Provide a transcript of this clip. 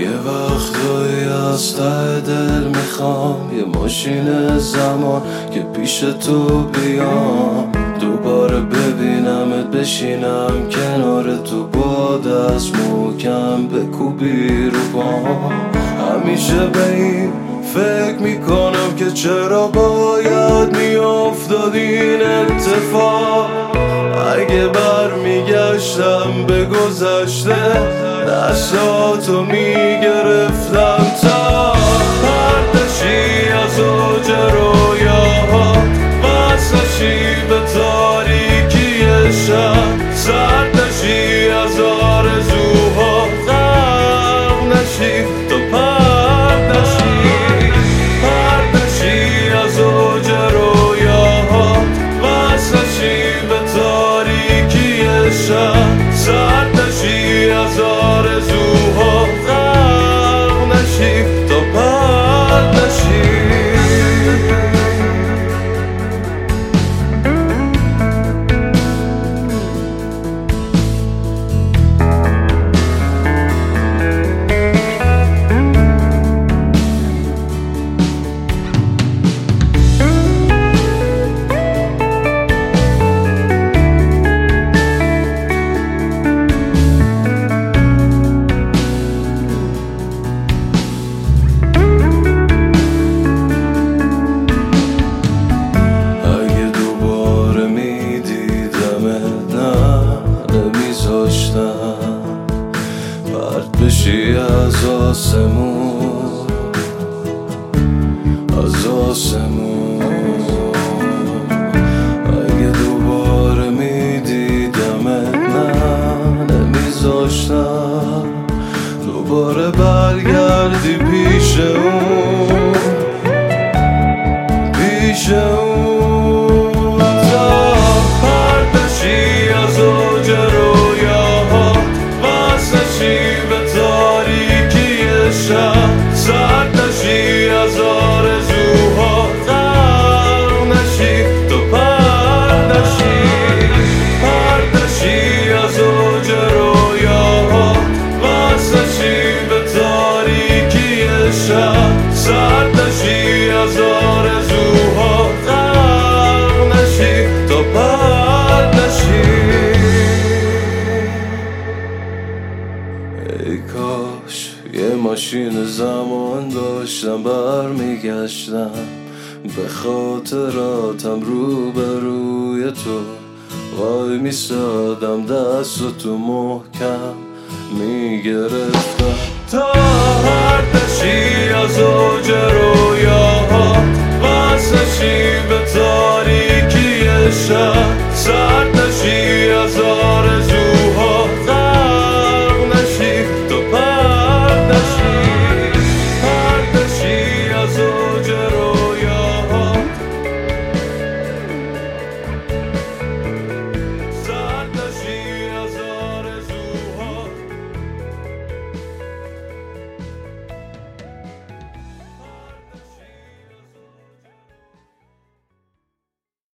یه وقتایی از ته دل میخوام یه ماشین زمان که پیش تو بیام، دوباره ببینمت، بشینم کنار تو، با دست محکم بکوبی رو پام. همیشه به این فکر میکنم که چرا باید میافتاد این اتفاق. اگه برمیگشتم به گذشته، دستاتو میگرفتم تا پردشی از اوج رویاها، وصلشی به تاریکی شب، سردشی از آرزوها، غرق نشی تو پردشی از اوج رویاها، وصلشی به تاریکی شب، سردشی از آرزوها، غرق نشی تو پردشی. پرت بشی از آسمون، از آسمون. اگه دوباره میدیدمت، نه نمیذاشتم دوباره برگردی پیش اون، پیش اون. تا پردشی از اوج رویاها، وصلشی به تاریکی شب، سردشی از آرزوها، غرق نشی تو پردشی از اوج رویاها، وصلشی به تاریکی شب، سردشی از آرزوها، غرق نشی تو پردشی. ای کاش یه ماشین زمان داشتم، برمیگشتم به خاطراتم، روبروی تو وای میسادم، دستتو محکم میگرفتم تا پردشی از اوج رویاها، وصلشی به تاریکی شب، سردشی